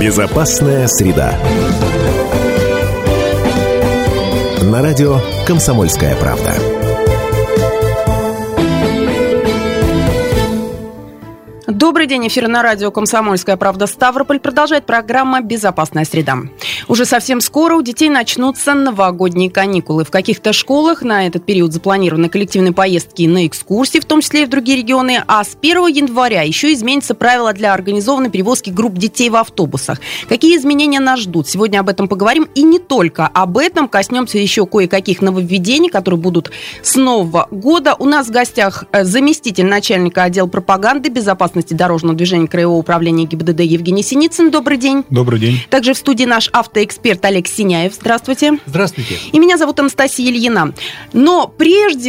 Безопасная среда. На радио «Комсомольская правда». Добрый день, эфир на радио «Комсомольская правда» Ставрополь. Продолжает программа «Безопасная среда». Уже совсем скоро у детей начнутся новогодние каникулы. В каких-то школах на этот период запланированы коллективные поездки на экскурсии, в том числе и в другие регионы. А с 1 января еще изменятся правила для организованной перевозки групп детей в автобусах. Какие изменения нас ждут? Сегодня об этом поговорим. И не только об этом. Коснемся еще кое-каких нововведений, которые будут с Нового года. У нас в гостях заместитель начальника отдела пропаганды, безопасности дорожного движения Краевого управления ГИБДД Евгений Синицын. Добрый день. Добрый день. Также в студии наш автоэксперт Олег Синяев. Здравствуйте. Здравствуйте. И меня зовут Анастасия Ильина. Но прежде,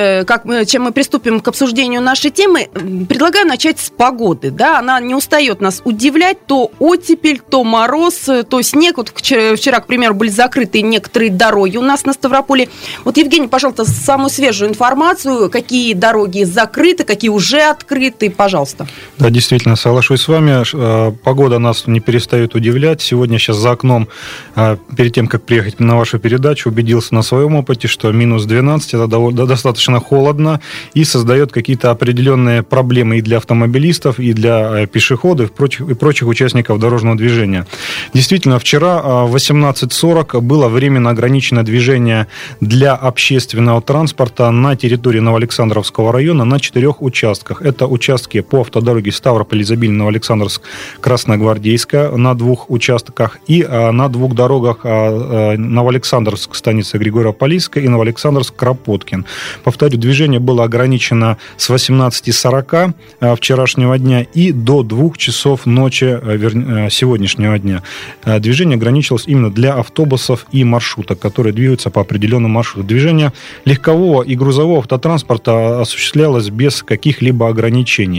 чем мы приступим к обсуждению нашей темы, предлагаю начать с погоды. Да? Она не устает нас удивлять. То оттепель, то мороз, то снег. Вот вчера, к примеру, были закрыты некоторые дороги у нас на Ставрополе. Вот, Евгений, пожалуйста, самую свежую информацию. Какие дороги закрыты, какие уже открыты, пожалуйста. Да, действительно, соглашусь с вами. Погода нас не перестает удивлять. Сегодня сейчас за окном, перед тем, как приехать на вашу передачу, убедился на своем опыте, что минус 12 – это достаточно холодно и создает какие-то определенные проблемы и для автомобилистов, и для пешеходов, и прочих участников дорожного движения. Действительно, вчера в 18:40 было временно ограничено движение для общественного транспорта на территории Новоалександровского района на 4 участках. Это участки по автодороге Ставрополь-Изобильно-Новоалександровск, Красногвардейская на 2 участках и на 2 дорогах Новоалександровск, станица Григорьево-Полисская, и Новоалександровск-Кропоткин. Повторю, движение было ограничено с 18:40 вчерашнего дня и до 2 часов ночи сегодняшнего дня. Движение ограничилось именно для автобусов и маршруток, которые двигаются по определенному маршруту. Движение легкового и грузового автотранспорта осуществлялось без каких-либо ограничений.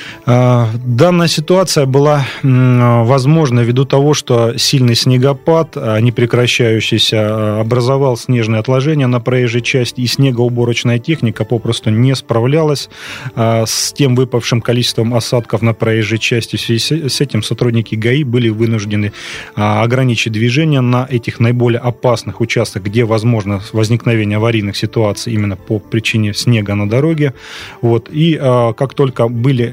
Данная ситуация была возможна ввиду того, что сильный снегопад, не прекращающийся, образовал снежные отложения на проезжей части, и снегоуборочная техника попросту не справлялась с тем выпавшим количеством осадков на проезжей части. В связи с этим сотрудники ГАИ были вынуждены ограничить движение на этих наиболее опасных участках, где возможно возникновение аварийных ситуаций именно по причине снега на дороге. И как только были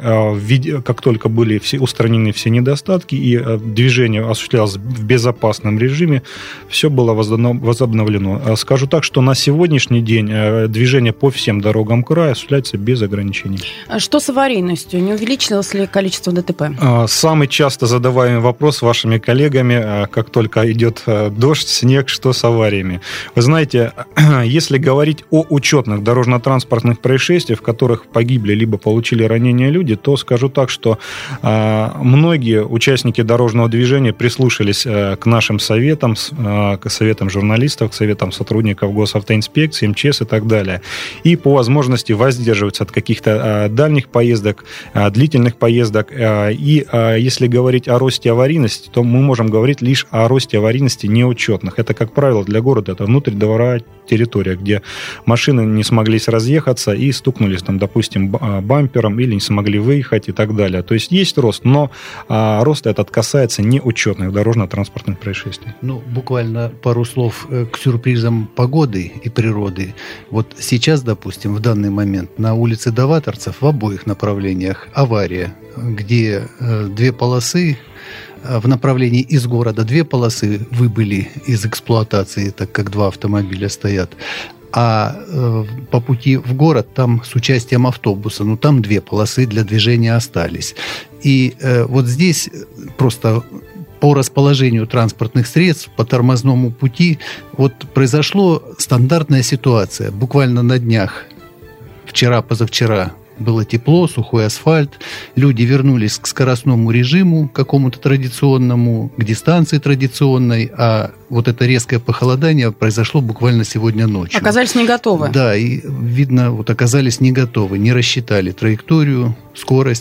устранены все недостатки и движение осуществлялось в безопасном режиме, все было возобновлено. Скажу так, что на сегодняшний день движение по всем дорогам края осуществляется без ограничений. Что с аварийностью? Не увеличилось ли количество ДТП? Самый часто задаваемый вопрос вашими коллегами, как только идет дождь, снег, что с авариями. Вы знаете, если говорить о учетных дорожно-транспортных происшествиях, в которых погибли либо получили ранения люди, то скажу так, что многие участники дорожного движения прислушались к нашим советам, к советам журналистов, к советам сотрудников госавтоинспекции, МЧС и так далее. И по возможности воздерживаться от каких-то дальних поездок, длительных поездок. И если говорить о росте аварийности, то мы можем говорить лишь о росте аварийности неучетных. Это, как правило, для города это внутридворовая территория, где машины не смогли разъехаться и стукнулись, допустим, бампером или не смогли выехать и так далее. То есть есть рост, но рост этот касается неучетных дорожно-транспортных происшествий. Буквально пару слов к сюрпризам погоды и природы. Вот сейчас, допустим, в данный момент на улице Даваторцев в обоих направлениях авария, где 2 полосы в направлении из города, 2 полосы выбыли из эксплуатации, так как 2 автомобиля стоят. А по пути в город там с участием автобуса, там 2 полосы для движения остались. И вот здесь просто по расположению транспортных средств, по тормозному пути, произошла стандартная ситуация. Буквально на днях, вчера-позавчера, было тепло, сухой асфальт, люди вернулись к скоростному режиму, какому-то традиционному, к дистанции традиционной, а это резкое похолодание произошло буквально сегодня ночью. Оказались не готовы. Да, и видно, оказались не готовы, не рассчитали траекторию, скорость.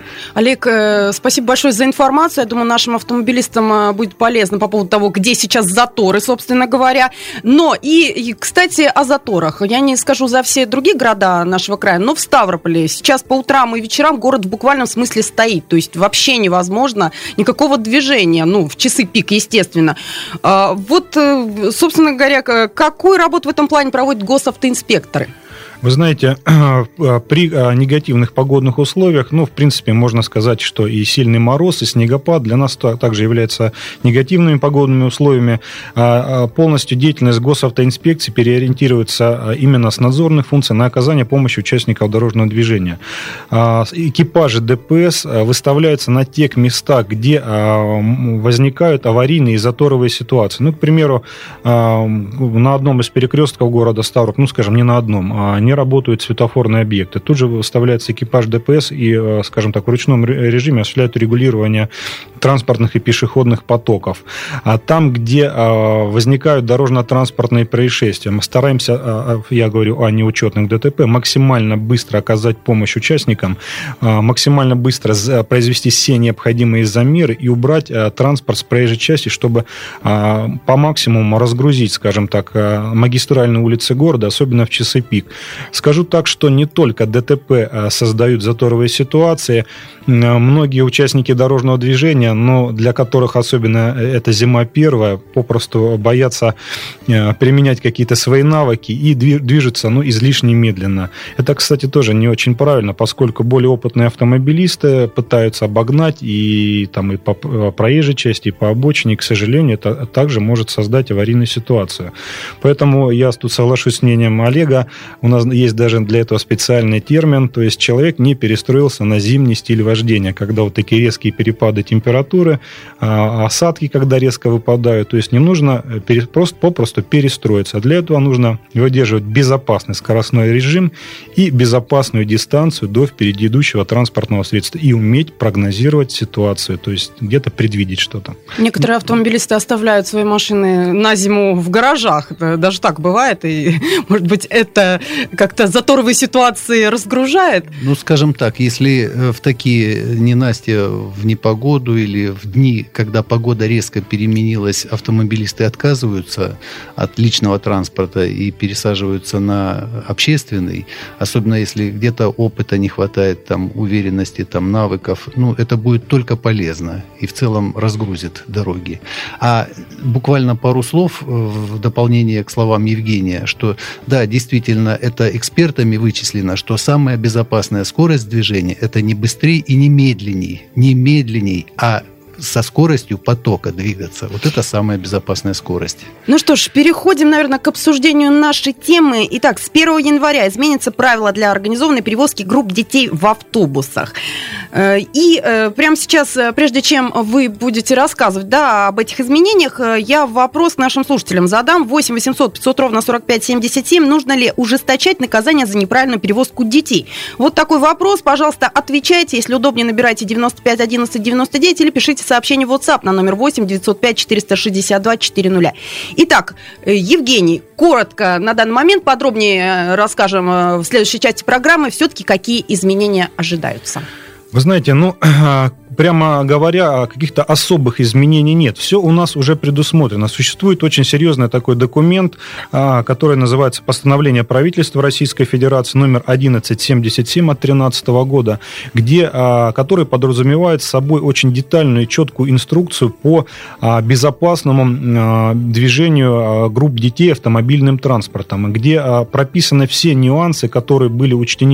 Олег, спасибо большое за информацию. Я думаю, нашим автомобилистам будет полезно по поводу того, где сейчас заторы, собственно говоря. Но и, кстати, о заторах. Я не скажу за все другие города нашего края, но в Ставрополе сейчас по утрам и вечерам город в буквальном смысле стоит. То есть вообще невозможно никакого движения, в часы пик, естественно. Вот, собственно говоря, какую работу в этом плане проводят госавтоинспекторы? Вы знаете, при негативных погодных условиях, в принципе, можно сказать, что и сильный мороз, и снегопад для нас также являются негативными погодными условиями. Полностью деятельность госавтоинспекции переориентируется именно с надзорных функций на оказание помощи участников дорожного движения. Экипажи ДПС выставляются на тех местах, где возникают аварийные и заторовые ситуации. К примеру, на одном из перекрестков города Ставрополь, скажем, не на одном, не работают светофорные объекты. Тут же выставляется экипаж ДПС и, скажем так, в ручном режиме осуществляют регулирование транспортных и пешеходных потоков. А там, где возникают дорожно-транспортные происшествия, мы стараемся, я говорю о неучетных ДТП, максимально быстро оказать помощь участникам, максимально быстро произвести все необходимые замеры и убрать транспорт с проезжей части, чтобы по максимуму разгрузить, скажем так, магистральные улицы города, особенно в часы пик. Скажу так, что не только ДТП создают заторовые ситуации, многие участники дорожного движения, но для которых особенно эта зима первая, попросту боятся применять какие-то свои навыки и движутся излишне медленно. Это, кстати, тоже не очень правильно, поскольку более опытные автомобилисты пытаются обогнать и по проезжей части, и по обочине, к сожалению, это также может создать аварийную ситуацию. Поэтому я тут соглашусь с мнением Олега. У нас есть даже для этого специальный термин, то есть человек не перестроился на зимний стиль вождения, когда вот такие резкие перепады температуры, осадки, когда резко выпадают, то есть не нужно попросту перестроиться. А для этого нужно выдерживать безопасный скоростной режим и безопасную дистанцию до впереди идущего транспортного средства и уметь прогнозировать ситуацию, то есть где-то предвидеть что-то. Некоторые автомобилисты оставляют свои машины на зиму в гаражах, даже так бывает, и, может быть, это как-то заторовые ситуации разгружает? Скажем так, если в такие ненастья, в непогоду или в дни, когда погода резко переменилась, автомобилисты отказываются от личного транспорта и пересаживаются на общественный, особенно если где-то опыта не хватает, уверенности, навыков, это будет только полезно и в целом разгрузит дороги. А буквально пару слов в дополнение к словам Евгения, что да, действительно, это экспертами вычислено, что самая безопасная скорость движения – это не быстрее и не медленней, а со скоростью потока двигаться. Вот это самая безопасная скорость. Ну что ж, переходим, наверное, к обсуждению нашей темы. Итак, с 1 января изменятся правила для организованной перевозки групп детей в автобусах. И прямо сейчас, прежде чем вы будете рассказывать об этих изменениях, я вопрос нашим слушателям задам. 8 800 500 ровно 45 77. Нужно ли ужесточать наказание за неправильную перевозку детей? Вот такой вопрос. Пожалуйста, отвечайте. Если удобнее, набирайте 95 11 99 или пишите сообщение в WhatsApp на номер 8 905 462 400. Итак, Евгений, коротко на данный момент, подробнее расскажем в следующей части программы, все-таки какие изменения ожидаются. Вы знаете, прямо говоря, каких-то особых изменений нет. Все у нас уже предусмотрено. Существует очень серьезный такой документ, который называется «Постановление правительства Российской Федерации номер 1177 от 2013 года», который подразумевает собой очень детальную и четкую инструкцию по безопасному движению групп детей автомобильным транспортом, где прописаны все нюансы, которые были учтены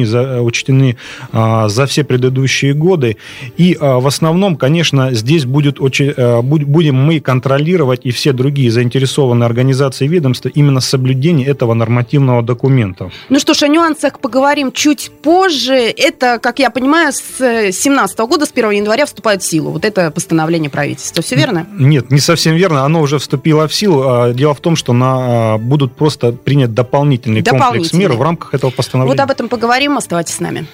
за все предыдущие годы. И в основном, конечно, здесь будем мы контролировать и все другие заинтересованные организации и ведомства именно соблюдение этого нормативного документа. Ну что ж, о нюансах поговорим чуть позже. Это, как я понимаю, с 2017 года, с 1 января вступает в силу. Вот это постановление правительства. Все верно? Нет, не совсем верно. Оно уже вступило в силу. Дело в том, что будут просто принят дополнительный комплекс мер в рамках этого постановления. Вот об этом поговорим. Оставайтесь с нами.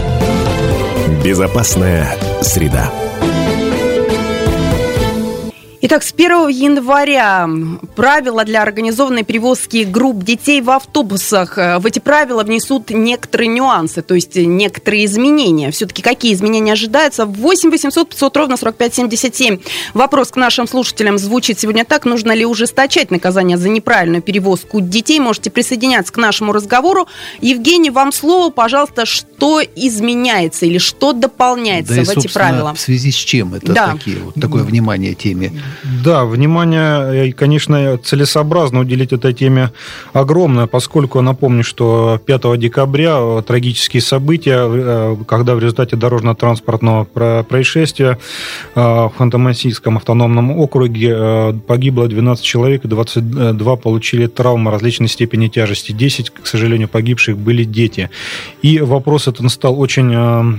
Безопасная среда. Итак, с 1 января правила для организованной перевозки групп детей в автобусах. В эти правила внесут некоторые нюансы, то есть некоторые изменения. Все-таки какие изменения ожидаются? 8 800 500 ровно 45 77. Вопрос к нашим слушателям звучит сегодня так. Нужно ли ужесточать наказание за неправильную перевозку детей? Можете присоединяться к нашему разговору. Евгений, вам слово. Пожалуйста, что изменяется или что дополняется в эти правила? В связи с чем это такое внимание теме? Да, внимание, конечно, целесообразно уделить этой теме огромное, поскольку, напомню, что 5 декабря трагические события, когда в результате дорожно-транспортного происшествия в Ханты-Мансийском автономном округе погибло 12 человек, и 22 получили травмы различной степени тяжести. 10, к сожалению, погибших были дети. И вопрос этот стал очень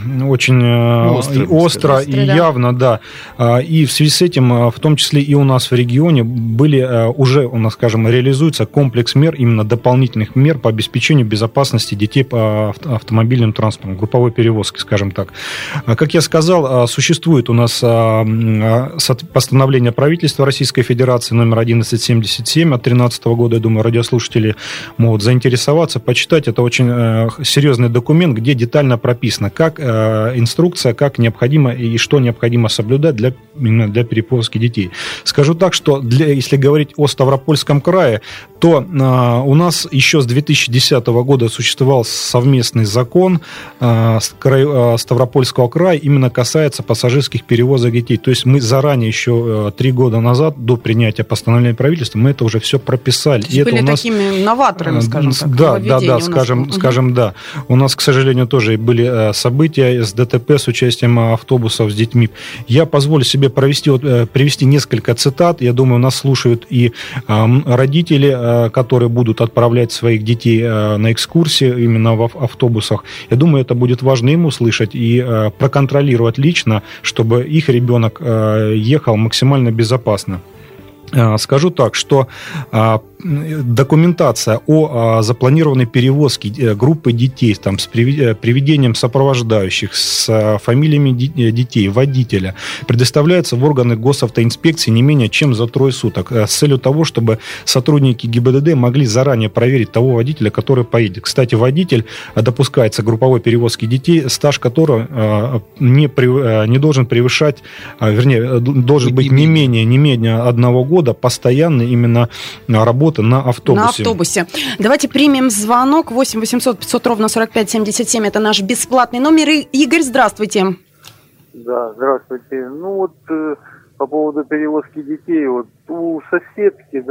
остро и явно, да. И в связи с этим, в том числе и у нас в регионе, уже у нас, скажем, реализуется комплекс мер, именно дополнительных мер по обеспечению безопасности детей по автомобильным транспортам, групповой перевозки, скажем так. Как я сказал, существует у нас постановление правительства Российской Федерации номер 1177 от 2013 года. Я думаю, радиослушатели могут заинтересоваться, почитать. Это очень серьезный документ, где детально прописано, как инструкция, как необходимо и что необходимо соблюдать именно для перевозки детей. Скажу так, что если говорить о Ставропольском крае, то у нас еще с 2010 года существовал совместный закон Ставропольского края, именно касается пассажирских перевозок детей. То есть мы заранее, еще 3 года назад, до принятия постановления правительства, мы это уже все прописали. То есть были такими новаторами, скажем так. Да, скажем, да. У нас, к сожалению, тоже были события с ДТП, с участием автобусов с детьми. Я позволю себе привести несколько цитат. Я думаю, нас слушают и родители, которые будут отправлять своих детей на экскурсии именно в автобусах. Я думаю, это будет важно им услышать и проконтролировать лично, чтобы их ребенок ехал максимально безопасно. Скажу так, что документация о запланированной перевозке группы детей там, с приведением сопровождающих, с фамилиями детей, водителя, предоставляется в органы госавтоинспекции не менее чем за 3 суток с целью того, чтобы сотрудники ГИБДД могли заранее проверить того водителя, который поедет. Кстати, водитель допускается к групповой перевозке детей, стаж которого не должен превышать, вернее, должен быть не менее 1 года постоянно именно работы на автобусе. Давайте примем звонок. 8 800 500 ровно 45 77. Это наш бесплатный номер. Игорь, здравствуйте. Да, здравствуйте. По поводу перевозки детей. У соседки,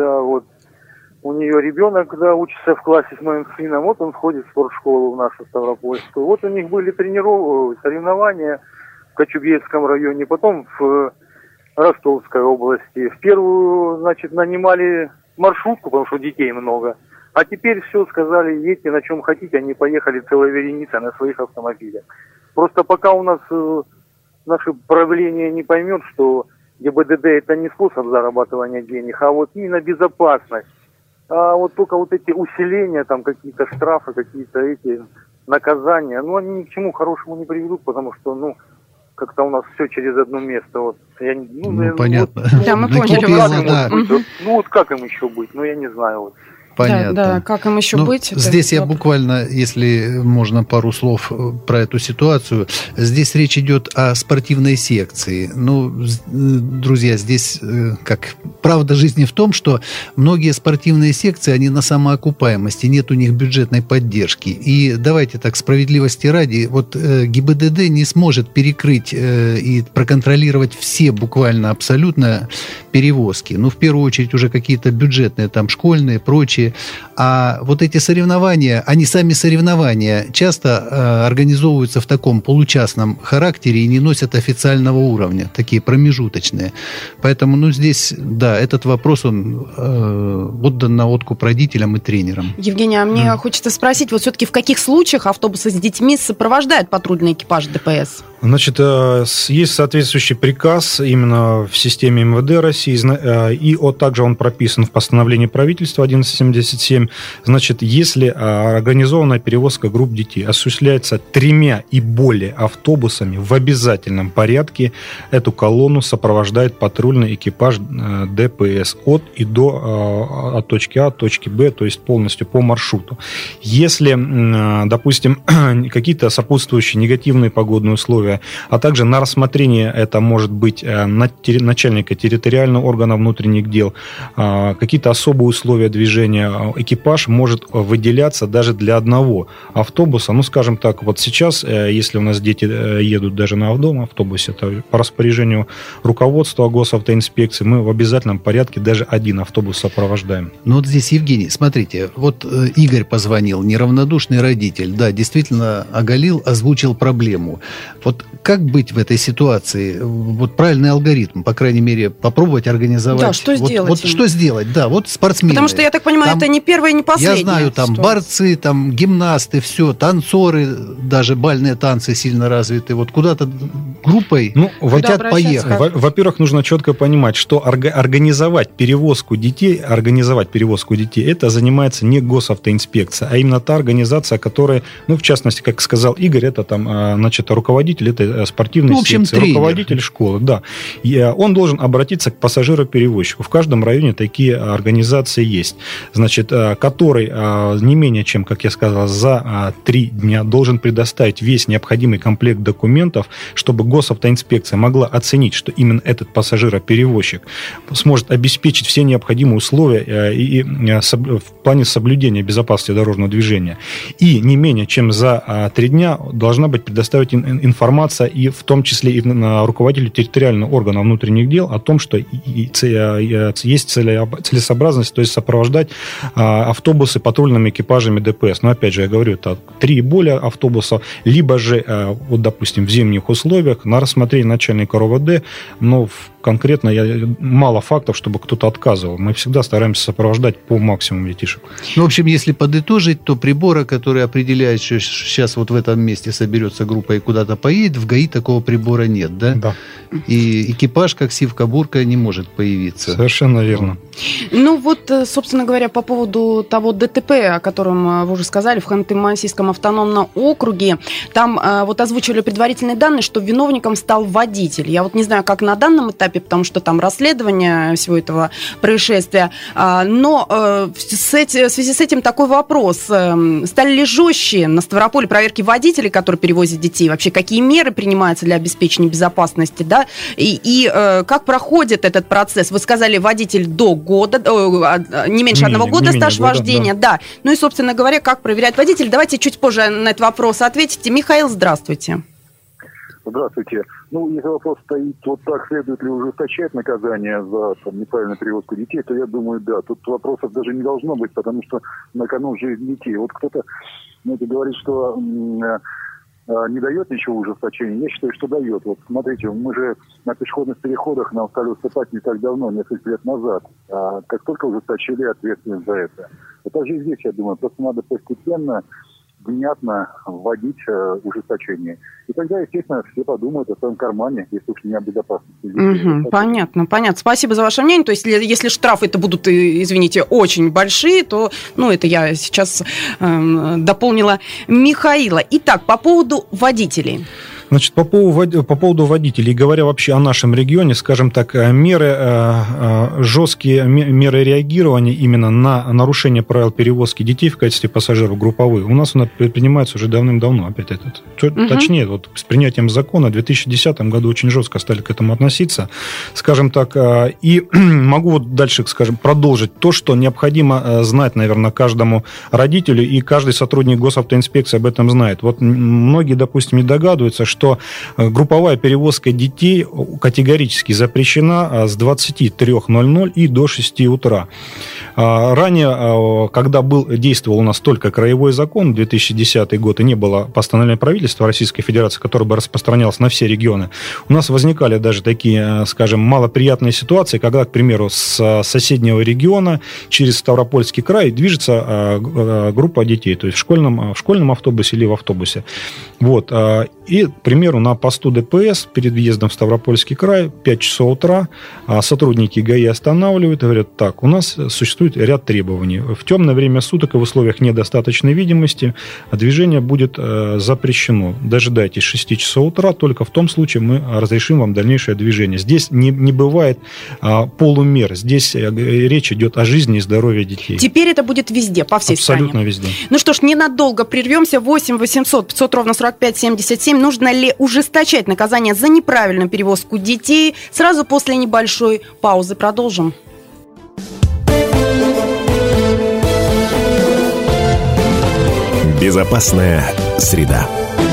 у нее ребенок, учится в классе с моим сыном. Он ходит в спортшколу в нашу Ставропольскую. У них были соревнования в Кочубейском районе, потом в Ростовской области. В первую, нанимали маршрутку, потому что детей много. А теперь все, сказали, едьте на чем хотите. Они поехали целой вереницей на своих автомобилях. Просто пока у нас наше правление не поймет, что ГИБДД это не способ зарабатывания денег, а именно безопасность. А только эти усиления, там какие-то штрафы, какие-то эти наказания, они ни к чему хорошему не приведут, потому что, как-то у нас все через одно место. Понятно. Мы поняли. Как им еще быть? Я не знаю. Понятно. Да, как им еще быть? Здесь я буквально, если можно, пару слов про эту ситуацию. Здесь речь идет о спортивной секции. Друзья, здесь как правда жизни в том, что многие спортивные секции, они на самоокупаемости, нет у них бюджетной поддержки. И давайте так, справедливости ради, ГИБДД не сможет перекрыть и проконтролировать все буквально абсолютно перевозки. В первую очередь уже какие-то бюджетные, там школьные, прочие. А эти соревнования, они сами соревнования, часто организовываются в таком получастном характере и не носят официального уровня, такие промежуточные. Поэтому, здесь, да, этот вопрос, он отдан на откуп родителям и тренерам. Евгений, мне хочется спросить, все-таки в каких случаях автобусы с детьми сопровождают патрульный экипаж ДПС? Есть соответствующий приказ именно в системе МВД России, и также он прописан в постановлении правительства 1177 87. Значит, если организованная перевозка групп детей осуществляется 3 и более автобусами в обязательном порядке, эту колонну сопровождает патрульный экипаж ДПС от точки А, точки Б, то есть полностью по маршруту. Если, допустим, какие-то сопутствующие негативные погодные условия, а также на рассмотрение это может быть начальника территориального органа внутренних дел, какие-то особые условия движения, экипаж может выделяться даже для одного автобуса. Ну, скажем так, вот сейчас, если у нас дети едут даже на автобусе, это по распоряжению руководства госавтоинспекции, мы в обязательном порядке даже один автобус сопровождаем. Ну вот здесь, Евгений, смотрите, вот Игорь позвонил, неравнодушный родитель, да, действительно оголил, озвучил проблему. Вот как быть в этой ситуации? Вот правильный алгоритм, по крайней мере, попробовать организовать. Да, что сделать? Вот что сделать, да, вот спортсмены. Потому что, я так понимаю, там, это не первая и не последняя. Я знаю, там борцы, там гимнасты, все, танцоры, даже бальные танцы сильно развиты. Вот куда-то группой хотят поехать. Во-первых, нужно четко понимать, что организовать перевозку детей, это занимается не госавтоинспекция, а именно та организация, которая, в частности, как сказал Игорь, это там, значит, руководитель этой спортивной секции, руководитель школы, да. И он должен обратиться к пассажироперевозчику. В каждом районе такие организации есть, значит, который не менее чем, как я сказал, за 3 дня должен предоставить весь необходимый комплект документов, чтобы госавтоинспекция могла оценить, что именно этот пассажироперевозчик сможет обеспечить все необходимые условия и в плане соблюдения безопасности дорожного движения. И не менее чем за 3 дня должна быть предоставлена информация, и в том числе и руководителю территориального органа внутренних дел, о том, что есть целесообразность, то есть сопровождать автобусы патрульными экипажами ДПС. Но опять же, я говорю, это 3 и более автобусов, либо же, вот, допустим, в зимних условиях на рассмотрение начальника РОВД, но конкретно мало фактов, чтобы кто-то отказывал. Мы всегда стараемся сопровождать по максимуму детишек. В общем, если подытожить, то прибора, который определяет, что сейчас вот в этом месте соберется группа и куда-то поедет, в ГАИ такого прибора нет, да? Да. И экипаж, как сивка-бурка, не может появиться. Совершенно верно. Собственно говоря, по поводу того ДТП, о котором вы уже сказали, в Ханты-Мансийском автономном округе, там озвучивали предварительные данные, что виновником стал водитель. Я не знаю, как на данном этапе, потому что там расследование всего этого происшествия, но в связи с этим такой вопрос. Стали ли жестче на Ставрополе проверки водителей, которые перевозят детей? Вообще, какие меры принимаются для обеспечения безопасности? Да? И как проходит этот процесс? Вы сказали, водитель до года, не меньше 1 года стаж вождения. Да. Ну и, собственно говоря, как проверять водителя? Давайте чуть позже на этот вопрос ответите. Михаил, здравствуйте. Здравствуйте. Если вопрос стоит вот так, следует ли ужесточать наказание за неправильную перевозку детей, то я думаю, да. Тут вопросов даже не должно быть, потому что на кону жизнь детей. Вот кто-то говорит, что не дает ничего ужесточения. Я считаю, что дает. Вот смотрите, мы же на пешеходных переходах нам стали уступать не так давно, несколько лет назад. Как только ужесточили ответственность за это. Это же здесь, я думаю, просто надо постепенно, внятно вводить ужесточение. И тогда, естественно, все подумают о своем кармане, если уж не о безопасности. Понятно. Спасибо за ваше мнение. То есть, если штрафы это будут, извините, очень большие, то, это я сейчас дополнила Михаила. Итак, по поводу водителей. Значит, по поводу водителей, говоря вообще о нашем регионе, скажем так, жесткие меры реагирования именно на нарушение правил перевозки детей в качестве пассажиров групповых у нас предпринимаются уже давным-давно. Точнее, с принятием закона в 2010 году очень жестко стали к этому относиться, скажем так. И могу дальше, продолжить то, что необходимо знать, наверное, каждому родителю, и каждый сотрудник госавтоинспекции об этом знает. Многие, допустим, не догадываются, что групповая перевозка детей категорически запрещена с 23:00 и до 6 утра. Ранее, когда действовал у нас только краевой закон, 2010 год, и не было постановления правительства Российской Федерации, которое бы распространялось на все регионы, у нас возникали даже такие, малоприятные ситуации, когда, к примеру, с соседнего региона через Ставропольский край движется группа детей, то есть в школьном автобусе или в автобусе. И, к примеру, на посту ДПС перед въездом в Ставропольский край 5 часов утра сотрудники ГАИ останавливают и говорят: так, у нас существует ряд требований. В темное время суток и в условиях недостаточной видимости движение будет запрещено. Дожидайтесь 6 часов утра, только в том случае мы разрешим вам дальнейшее движение. Здесь не бывает полумер, здесь речь идет о жизни и здоровье детей. Теперь это будет везде, по всей стране. Абсолютно везде. Ну что ж, ненадолго прервемся. 8 800 500 ровно 45 77. Нужно ли ужесточать наказание за неправильную перевозку детей? Сразу после небольшой паузы продолжим. Безопасная среда.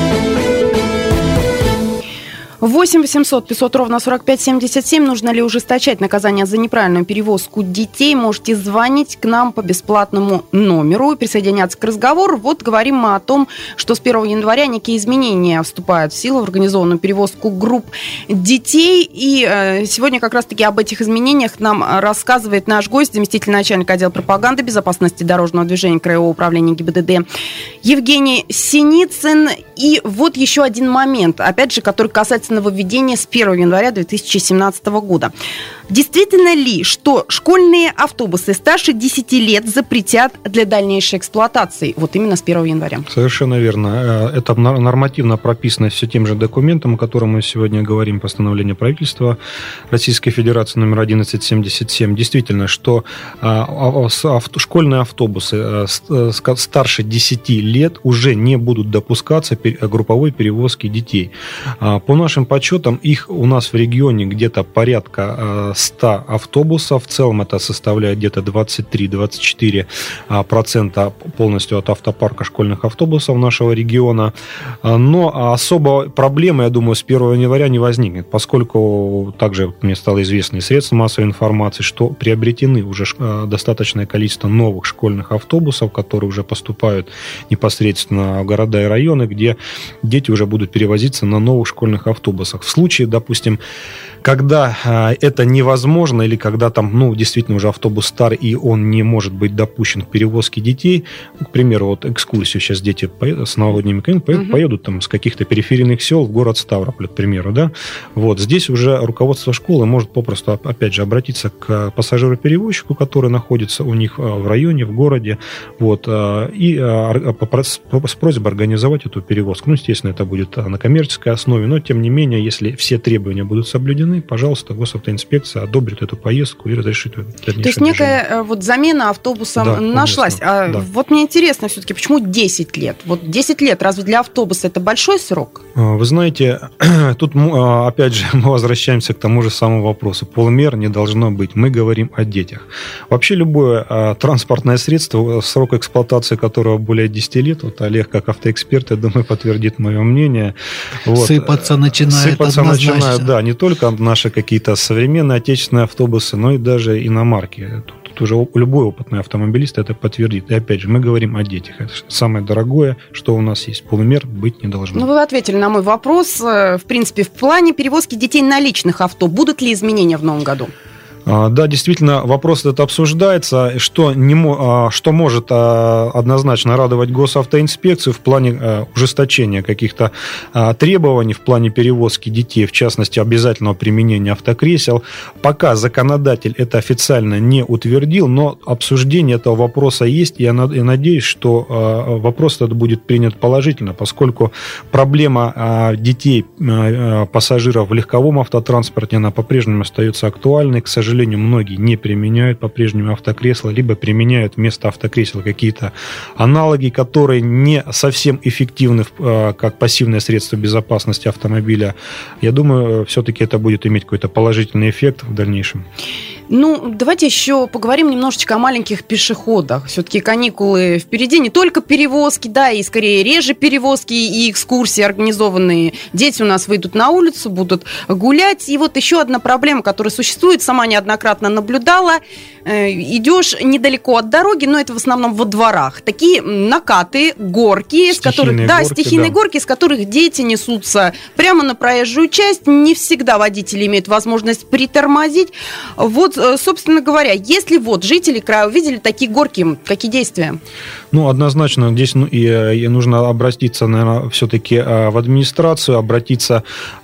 8 800 500 ровно 45 77. Нужно ли ужесточать наказание за неправильную перевозку детей? Можете звонить к нам по бесплатному номеру и присоединяться к разговору. Вот говорим мы о том, что с 1 января некие изменения вступают в силу в организованную перевозку групп детей. И сегодня как раз-таки об этих изменениях нам рассказывает наш гость, заместитель начальника отдела пропаганды безопасности дорожного движения Краевого управления ГИБДД Евгений Синицын. И вот еще один момент, опять же, который касается нововведения с 1 января 2017 года. Действительно ли, что школьные автобусы старше 10 лет запретят для дальнейшей эксплуатации? Вот именно с 1 января. Совершенно верно. Это нормативно прописано все тем же документом, о котором мы сегодня говорим, постановление правительства Российской Федерации номер 1177. Действительно, что школьные автобусы старше 10 лет уже не будут допускаться групповой перевозки детей. По нашим подсчетам, их у нас в регионе где-то порядка 100 автобусов. В целом это составляет где-то 23-24% полностью от автопарка школьных автобусов нашего региона. Но особо проблемы, я думаю, с 1 января не возникнет, поскольку также мне стало известно из средств массовой информации, что приобретены уже достаточное количество новых школьных автобусов, которые уже поступают непосредственно в города и районы, где дети уже будут перевозиться на новых школьных автобусах. В случае, допустим, когда это невозможно, или когда там, действительно уже автобус стар, и он не может быть допущен к перевозке детей, к примеру, вот экскурсию сейчас дети с новогодними каникулами поедут там с каких-то периферийных сел в город Ставрополь, к примеру, да, вот здесь уже руководство школы может попросту, опять же, обратиться к пассажироперевозчику, который находится у них в районе, в городе, вот, и с просьбой организовать эту перевозку. Естественно, это будет на коммерческой основе, но, тем не менее, если все требования будут соблюдены, пожалуйста, госавтоинспекция одобрит эту поездку и разрешит дальнейшее движение. То есть некая вот замена автобусом нашлась. Да. Вот мне интересно все-таки, почему 10 лет? Вот 10 лет, разве для автобуса это большой срок? Вы знаете, тут, опять же, мы возвращаемся к тому же самому вопросу. Полумер не должно быть. Мы говорим о детях. Вообще любое транспортное средство, срок эксплуатации которого более 10 лет, вот Олег, как автоэксперт, я думаю, подтвердит мое мнение. Вот. Сыпаться начинают, да, не только наши какие-то современные отечественные автобусы, но и даже иномарки. Тут уже любой опытный автомобилист это подтвердит. И опять же, мы говорим о детях. Это самое дорогое, что у нас есть. Полумер быть не должно. Вы ответили на мой вопрос. В принципе, в плане перевозки детей на личных авто будут ли изменения в новом году? Да, действительно, вопрос этот обсуждается, что может однозначно радовать госавтоинспекцию в плане ужесточения каких-то требований в плане перевозки детей, в частности, обязательного применения автокресел. Пока законодатель это официально не утвердил, но обсуждение этого вопроса есть, и я надеюсь, что вопрос этот будет принят положительно, поскольку проблема детей, пассажиров в легковом автотранспорте, она по-прежнему остается актуальной. К сожалению, многие не применяют по-прежнему автокресла, либо применяют вместо автокресел какие-то аналоги, которые не совсем эффективны как пассивное средство безопасности автомобиля. Я думаю, все-таки это будет иметь какой-то положительный эффект в дальнейшем. Давайте еще поговорим немножечко о маленьких пешеходах. Все-таки каникулы впереди, не только перевозки, да, и скорее реже перевозки и экскурсии организованные. Дети у нас выйдут на улицу, будут гулять. И вот еще одна проблема, которая существует, сама неоднократно наблюдала. Идешь недалеко от дороги, но это в основном во дворах. Такие накаты, горки, стихийные горки, с которых дети несутся прямо на проезжую часть. Не всегда водители имеют возможность притормозить. Вот, собственно говоря, если жители края увидели такие горки, какие действия? Ну, однозначно, здесь и нужно обратиться, наверное, все-таки в администрацию, обратиться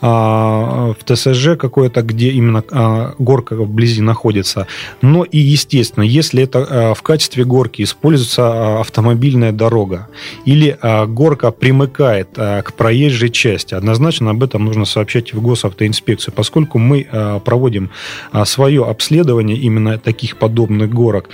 в ТСЖ какое-то, где именно горка вблизи находится. Но и, естественно, если это в качестве горки используется автомобильная дорога или горка примыкает к проезжей части, однозначно об этом нужно сообщать в госавтоинспекцию, поскольку мы проводим свое обследование именно таких подобных горок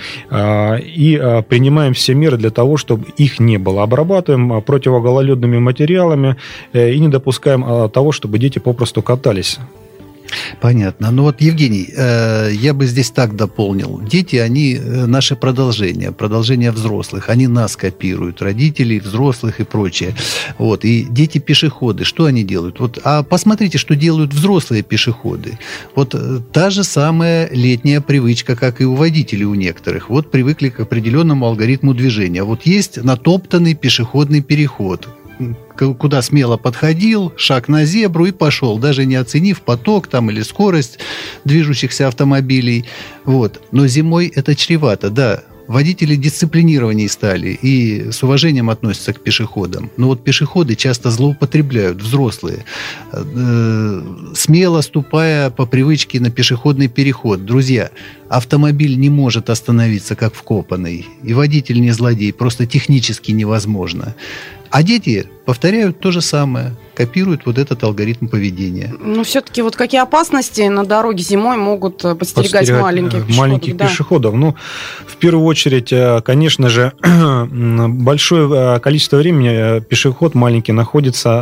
и принимаем все меры для того, чтобы их не было. Обрабатываем противогололедными материалами и не допускаем того, чтобы дети попросту катались. Понятно. Ну вот, Евгений, я бы здесь так дополнил. Дети, они наше продолжение взрослых. Они нас копируют, родителей, взрослых и прочее. Вот. И дети-пешеходы, что они делают? Вот, а посмотрите, что делают взрослые пешеходы. Вот та же самая летняя привычка, как и у водителей у некоторых. Вот привыкли к определенному алгоритму движения. Вот есть натоптанный пешеходный переход, куда смело подходил, шаг на зебру и пошел, даже не оценив поток там или скорость движущихся автомобилей. Вот. Но зимой это чревато, да. Водители дисциплинированнее стали и с уважением относятся к пешеходам. Но вот пешеходы часто злоупотребляют, взрослые, смело ступая по привычке на пешеходный переход. Друзья, автомобиль не может остановиться как вкопанный. И водитель не злодей, просто технически невозможно. А дети повторяют то же самое, копируют вот этот алгоритм поведения. Но все-таки вот какие опасности на дороге зимой могут подстерегать маленьких пешеходов? Ну, в первую очередь, конечно же, большое количество времени пешеход маленький находится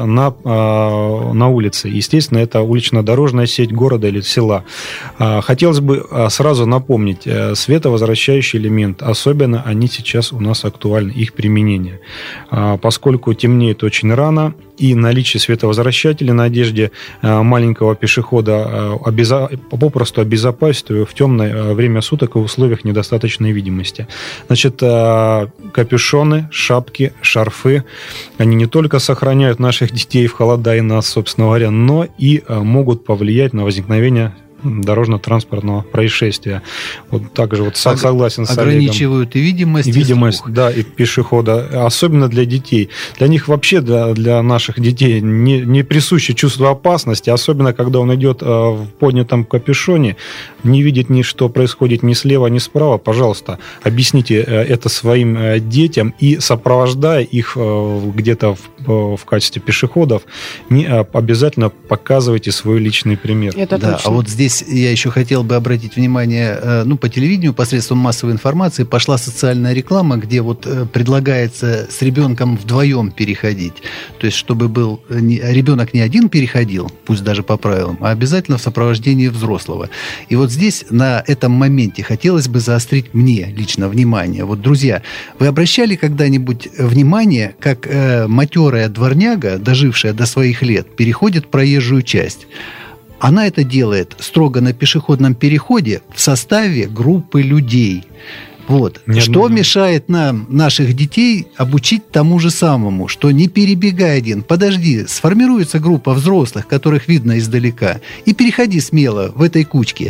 на улице. Естественно, это улично-дорожная сеть города или села. Хотелось бы сразу напомнить, световозвращающий элемент, особенно они сейчас у нас актуальны, их применение. Поскольку темнеет очень рано, и наличие световозвращателя на одежде маленького пешехода попросту обезопасит его в темное время суток и в условиях недостаточной видимости. Значит, капюшоны, шапки, шарфы, они не только сохраняют наших детей в холода и нас, собственно говоря, но и могут повлиять на возникновение дорожно-транспортного происшествия. Вот также вот согласен с Олегом. Ограничивают и видимость, слух. Да, и пешехода. Особенно для детей. Для них вообще, для наших детей, не присуще чувство опасности, особенно когда он идет в поднятом капюшоне, не видит ни что происходит ни слева, ни справа. Пожалуйста, объясните это своим детям и, сопровождая их где-то в качестве пешеходов, обязательно показывайте свой личный пример. Это да, точно. А вот здесь я еще хотел бы обратить внимание, по телевидению, посредством массовой информации пошла социальная реклама, где вот предлагается с ребенком вдвоем переходить. То есть, чтобы ребенок не один переходил, пусть даже по правилам, а обязательно в сопровождении взрослого. И вот здесь, на этом моменте, хотелось бы заострить мне лично внимание. Вот, друзья, вы обращали когда-нибудь внимание, как матерая дворняга, дожившая до своих лет, переходит проезжую часть? Она это делает строго на пешеходном переходе в составе группы людей. Вот. Что мешает нам, наших детей, обучить тому же самому, что не перебегай один, подожди, сформируется группа взрослых, которых видно издалека, и переходи смело в этой кучке.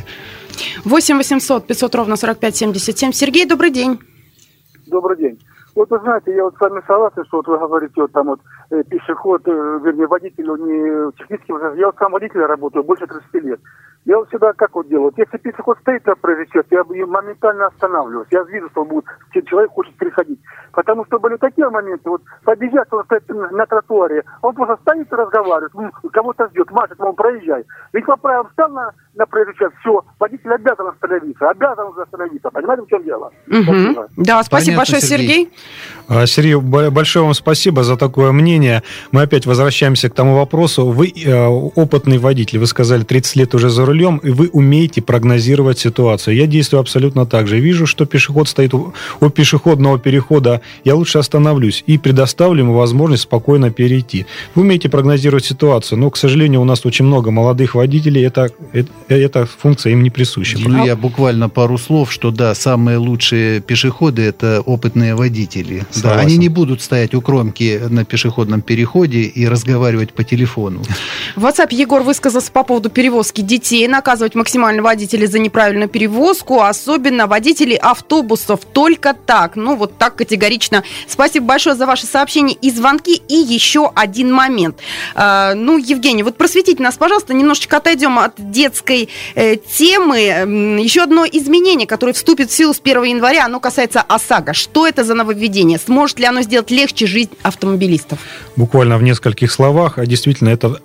8 800 500 ровно 45 77. Сергей, добрый день. Добрый день. Вот вы знаете, я вот с вами согласен, что вот вы говорите, вот там вот пешеход, вернее, водитель, не технически, я вот сам водителем работаю больше 30 лет. Я вот всегда как вот делаю, вот если пешеход стоит на проезжей части, я моментально останавливаюсь. Я вижу, что человек хочет переходить. Потому что были такие моменты, вот подъезжать, он стоит на тротуаре, он просто стоит и разговаривает, кого-то ждет, машет, он проезжай. Ведь по правилам встал на проезжей части, все, водитель обязан остановиться. Понимаете, в чем дело? Угу. Да, спасибо большое, Сергей. Сергей, большое вам спасибо за такое мнение. Мы опять возвращаемся к тому вопросу. Вы опытный водитель, вы сказали, 30 лет уже за рулем, и вы умеете прогнозировать ситуацию. Я действую абсолютно так же. Вижу, что пешеход стоит у пешеходного перехода, я лучше остановлюсь и предоставлю ему возможность спокойно перейти. Вы умеете прогнозировать ситуацию, но, к сожалению, у нас очень много молодых водителей, эта функция им не присуща. Ну, я буквально пару слов, что да, самые лучшие пешеходы – это опытные водители. Да, они не будут стоять у кромки на пешеходном пешеходном переходе и разговаривать по телефону. В WhatsApp Егор высказался по поводу перевозки детей. Наказывать максимально водителей за неправильную перевозку, особенно водителей автобусов. Только так. Вот так категорично. Спасибо большое за ваши сообщения и звонки. И еще один момент. Евгений, просветите нас, пожалуйста, немножечко отойдем от детской темы. Еще одно изменение, которое вступит в силу с 1 января, оно касается ОСАГО. Что это за нововведение? Сможет ли оно сделать легче жизнь автомобилистов? Буквально в нескольких словах. Действительно, это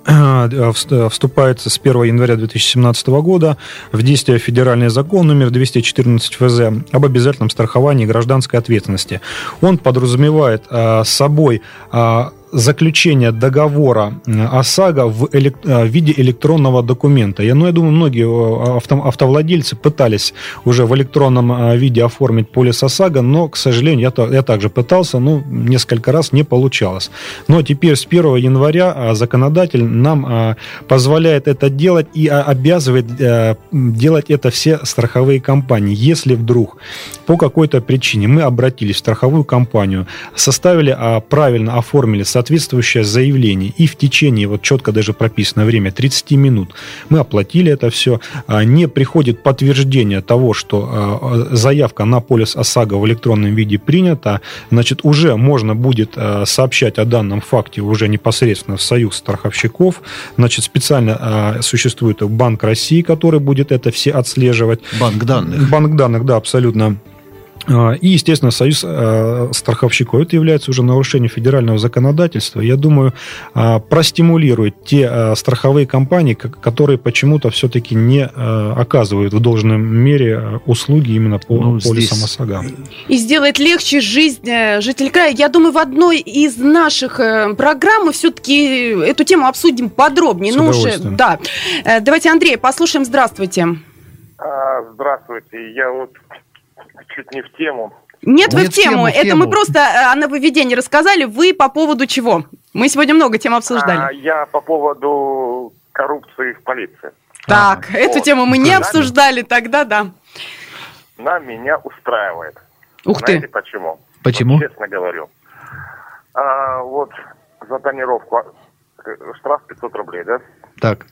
вступает с 1 января 2017 года в действие федеральный закон номер 214 ФЗ об обязательном страховании гражданской ответственности. Он подразумевает собой заключение договора ОСАГО в виде электронного документа. Я думаю, многие автовладельцы пытались уже в электронном виде оформить полис ОСАГО, но, к сожалению, я также пытался, несколько раз не получалось. Но теперь с 1 января законодатель нам позволяет это делать и обязывает делать это все страховые компании. Если вдруг по какой-то причине мы обратились в страховую компанию, составили, правильно оформили соответствующее заявление, и в течение, четко даже прописано время, 30 минут мы оплатили это все, не приходит подтверждение того, что заявка на полис ОСАГО в электронном виде принята, значит, уже можно будет сообщать о данном факте уже непосредственно в Союз страховщиков. Значит, специально существует Банк России, который будет это все отслеживать. Банк данных. Банк данных, да, абсолютно. И, естественно, Союз страховщиков. Это является уже нарушением федерального законодательства. Я думаю, простимулирует те страховые компании, которые почему-то все-таки не оказывают в должной мере услуги именно по полисам ОСАГО. И сделает легче жизнь жителей края. Я думаю, в одной из наших программ мы все-таки эту тему обсудим подробнее. С удовольствием. Да. Давайте Андрея послушаем. Здравствуйте. Здравствуйте. Я чуть не в тему. Нет, вы в тему. Это мы просто о нововведении рассказали. Вы по поводу чего? Мы сегодня много тем обсуждали. Я по поводу коррупции в полиции. Так, эту тему мы не обсуждали тогда, да. Она меня устраивает. Ух ты. Знаете почему? Почему? Честно говорю. За тонировку штраф 500 рублей, да? Так.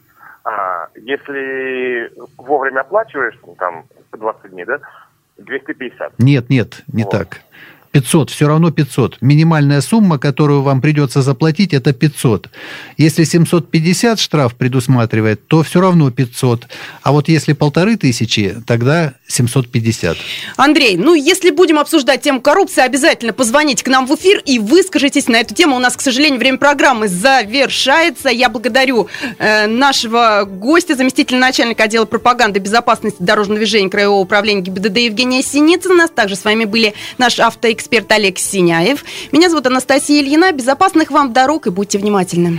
Если вовремя оплачиваешь, 20 дней, да? 250. Нет, не так. 500, все равно 500. Минимальная сумма, которую вам придется заплатить, это 500. Если 750 штраф предусматривает, то все равно 500. А вот если 1500, тогда 750. Андрей, если будем обсуждать тему коррупции, обязательно позвоните к нам в эфир и выскажитесь на эту тему. У нас, к сожалению, время программы завершается. Я благодарю нашего гостя, заместителя начальника отдела пропаганды и безопасности дорожного движения Краевого управления ГИБДД Евгения Синицына. Также с вами были наш автоэксперт Олег Синяев. Меня зовут Анастасия Ильина. Безопасных вам дорог и будьте внимательны.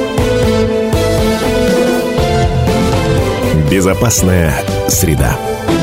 Безопасная среда.